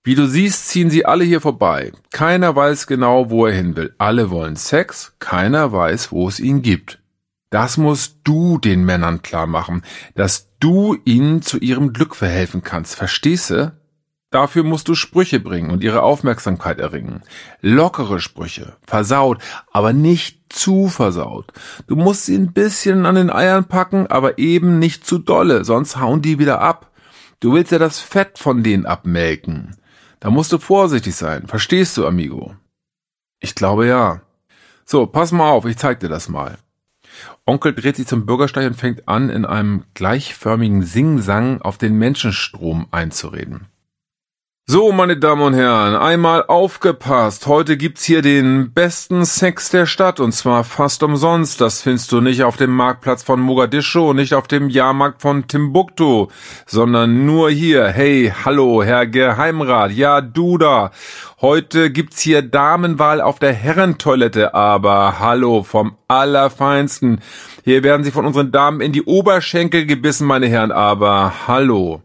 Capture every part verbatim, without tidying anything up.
Wie du siehst, ziehen sie alle hier vorbei. Keiner weiß genau, wo er hin will. Alle wollen Sex, keiner weiß, wo es ihn gibt. Das musst du den Männern klar machen, dass du ihnen zu ihrem Glück verhelfen kannst. Verstehst du? Dafür musst du Sprüche bringen und ihre Aufmerksamkeit erringen. Lockere Sprüche, versaut, aber nicht zu versaut. Du musst sie ein bisschen an den Eiern packen, aber eben nicht zu dolle, sonst hauen die wieder ab. Du willst ja das Fett von denen abmelken. Da musst du vorsichtig sein. Verstehst du, Amigo? Ich glaube ja. So, pass mal auf, ich zeig dir das mal. Onkel dreht sich zum Bürgersteig und fängt an, in einem gleichförmigen Singsang auf den Menschenstrom einzureden. So, meine Damen und Herren, einmal aufgepasst. Heute gibt's hier den besten Sex der Stadt und zwar fast umsonst. Das findest du nicht auf dem Marktplatz von Mogadischu und nicht auf dem Jahrmarkt von Timbuktu, sondern nur hier. Hey, hallo, Herr Geheimrat. Ja, du da. Heute gibt's hier Damenwahl auf der Herrentoilette, aber hallo, vom Allerfeinsten. Hier werden sie von unseren Damen in die Oberschenkel gebissen, meine Herren, aber hallo.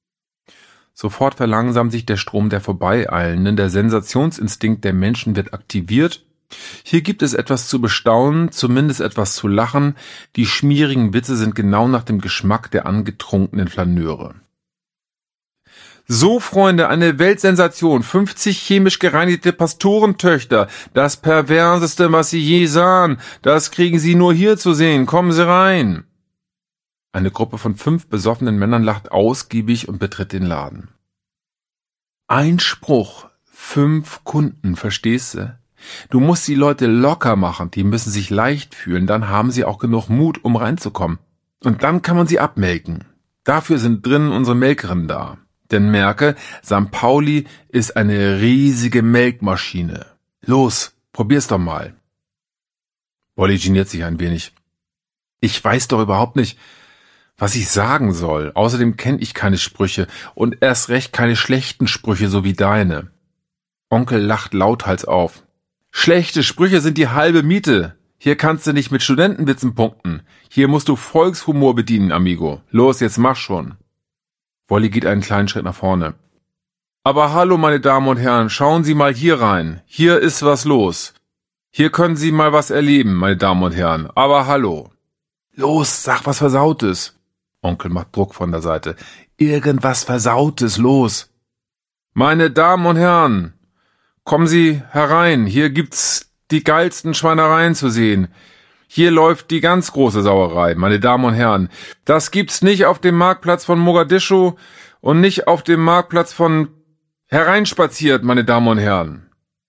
Sofort verlangsamt sich der Strom der Vorbeieilenden, der Sensationsinstinkt der Menschen wird aktiviert. Hier gibt es etwas zu bestaunen, zumindest etwas zu lachen. Die schmierigen Witze sind genau nach dem Geschmack der angetrunkenen Flaneure. So, Freunde, eine Weltsensation, fünfzig chemisch gereinigte Pastorentöchter, das Perverseste, was Sie je sahen, das kriegen Sie nur hier zu sehen, kommen Sie rein. Eine Gruppe von fünf besoffenen Männern lacht ausgiebig und betritt den Laden. Ein Spruch, fünf Kunden, verstehst du? Du musst die Leute locker machen, die müssen sich leicht fühlen, dann haben sie auch genug Mut, um reinzukommen. Und dann kann man sie abmelken. Dafür sind drinnen unsere Melkerinnen da. Denn merke, Sankt Pauli ist eine riesige Melkmaschine. Los, probier's doch mal. Wolli geniert sich ein wenig. Ich weiß doch überhaupt nicht, was ich sagen soll. Außerdem kenne ich keine Sprüche und erst recht keine schlechten Sprüche, so wie deine. Onkel lacht lauthals auf. Schlechte Sprüche sind die halbe Miete. Hier kannst du nicht mit Studentenwitzen punkten. Hier musst du Volkshumor bedienen, Amigo. Los, jetzt mach schon. Wolli geht einen kleinen Schritt nach vorne. Aber hallo, meine Damen und Herren, schauen Sie mal hier rein. Hier ist was los. Hier können Sie mal was erleben, meine Damen und Herren. Aber hallo. Los, sag was Versautes. Onkel macht Druck von der Seite. Irgendwas Versautes, los. Meine Damen und Herren, kommen Sie herein. Hier gibt's die geilsten Schweinereien zu sehen. Hier läuft die ganz große Sauerei, meine Damen und Herren. Das gibt's nicht auf dem Marktplatz von Mogadischu und nicht auf dem Marktplatz von Hereinspaziert, meine Damen und Herren.